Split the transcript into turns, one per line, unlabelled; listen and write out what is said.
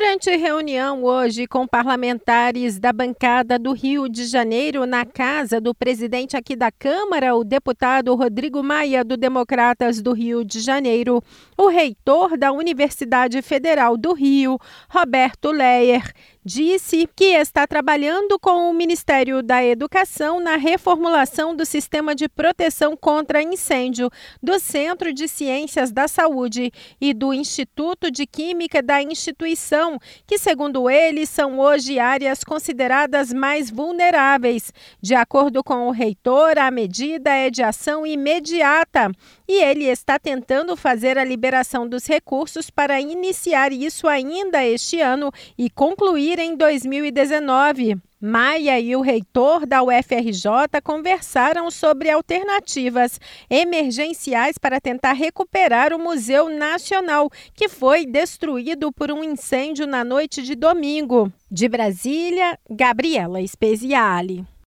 Durante reunião hoje com parlamentares da bancada do Rio de Janeiro, na casa do presidente aqui da Câmara, o deputado Rodrigo Maia, do Democratas do Rio de Janeiro, o reitor da Universidade Federal do Rio, Roberto Leyer, disse que está trabalhando com o Ministério da Educação na reformulação do sistema de proteção contra incêndio do Centro de Ciências da Saúde e do Instituto de Química da instituição, que, segundo ele, são hoje áreas consideradas mais vulneráveis. De acordo com o reitor, a medida é de ação imediata e ele está tentando fazer a liberação dos recursos para iniciar isso ainda este ano e concluir em 2019. Maia e o reitor da UFRJ conversaram sobre alternativas emergenciais para tentar recuperar o Museu Nacional, que foi destruído por um incêndio na noite de domingo. De Brasília, Gabriela Speziale.